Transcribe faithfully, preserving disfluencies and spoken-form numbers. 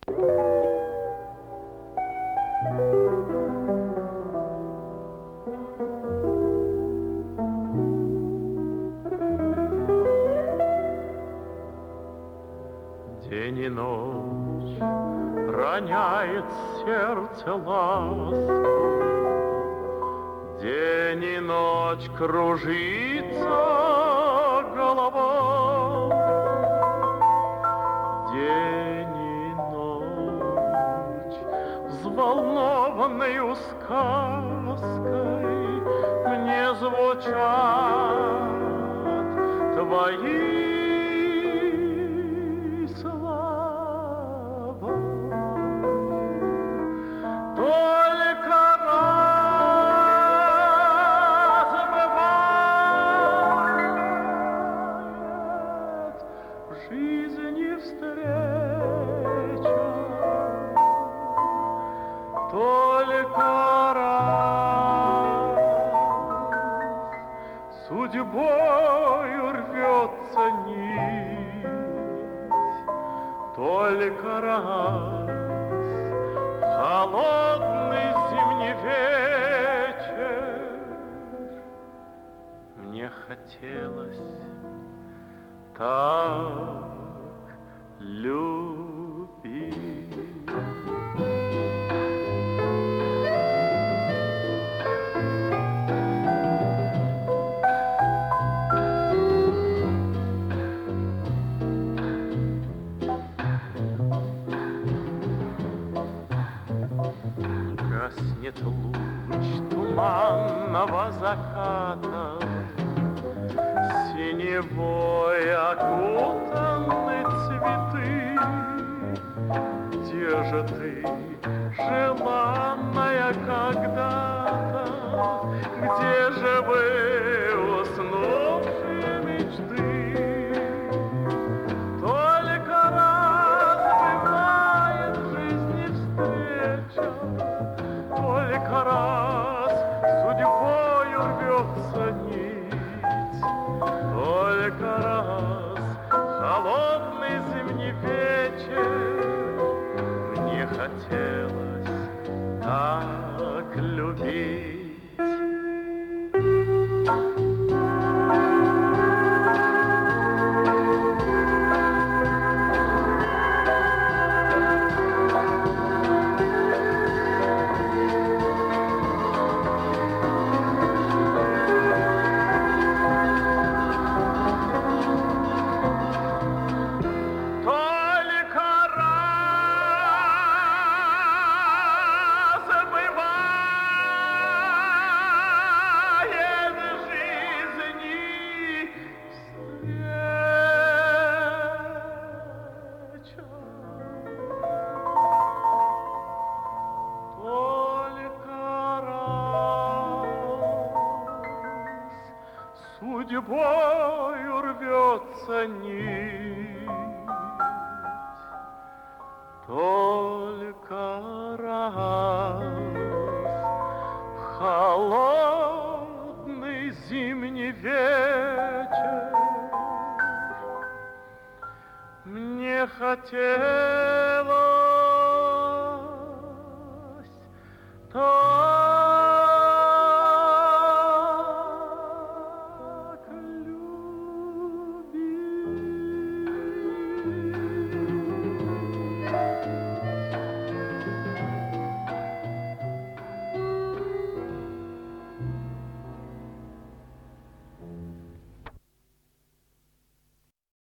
День и ночь роняет сердце ласку, день и ночь кружится голова, день и ночь взволнованною сказкой мне звучат твои судьбою рвется нить, только раз холодный зимний вечер мне хотелось так любить. Гаснет луч туманного заката, синевой окутаны цветы. Где же ты, желанная когда-то? Где же вы, уснувшие мечты? Только раз бывает в жизни встреча, только раз судьбою рвется нить, только раз холодный зимний вечер мне хотелось так любить. Судьбою рвется нить, только раз холодный зимний вечер мне хотелось